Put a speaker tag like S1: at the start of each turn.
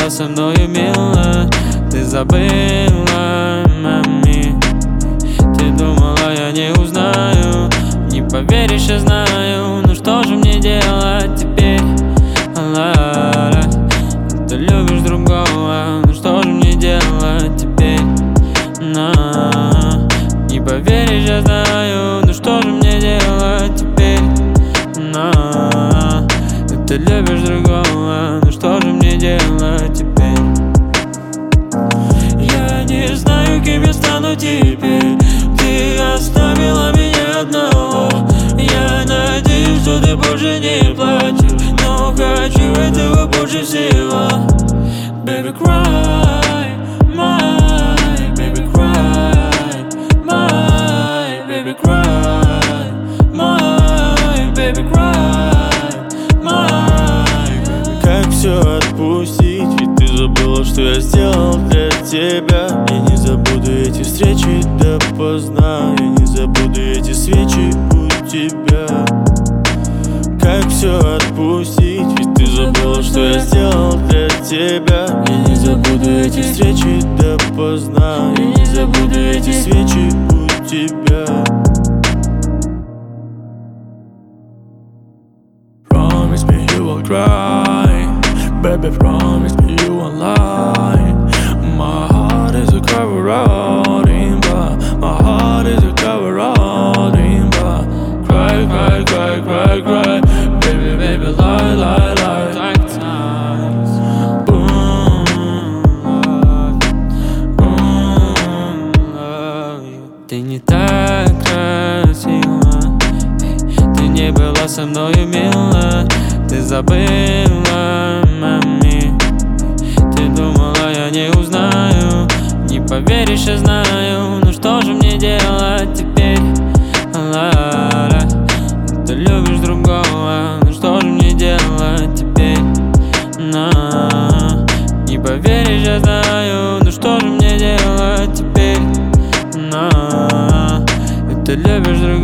S1: была со мною мила, ты забыла, мами. Ты думала, я не узнаю, не поверишь, я знаю. Ну что же мне делать теперь? Ла-ла-ла. Ты любишь другого, ну что же мне делать теперь? Не поверишь, я знаю. Ну что же мне делать теперь? Ты любишь другого, ну что же мне делать теперь? Я не знаю, кем я стану теперь. Ты оставила меня одного. Я надеюсь, что ты больше не плачешь, но хочу этого больше всего. Baby, cry, my baby, cry, my baby, cry, my baby, cry, my.
S2: Как все отпустить, ведь ты забыла, что я сделал для тебя. Я не забуду эти встречи допоздна, я не забуду эти свечи у тебя. Как все отпустить, ведь ты забыла, что я сделал для тебя. Я не забуду эти встречи допоздна, я не забуду эти свечи у тебя. Promise me you won't cry, baby, promise me you won't lie. My heart is a cover all rimba, my heart is a cover all rimba. Cry, cry, cry, cry, cry, baby, baby, lie, lie, lie.
S1: Like times. Ты не так красива, ты не была со мною мила, ты забыла, мами. Ты думала, я не узнаю, не поверишь, я знаю. Ну что же мне делать теперь? Ла-ла-ла. Ты любишь другого, ну что же мне делать теперь? Не поверишь, я знаю. Ну что же мне делать теперь? Ты любишь другого.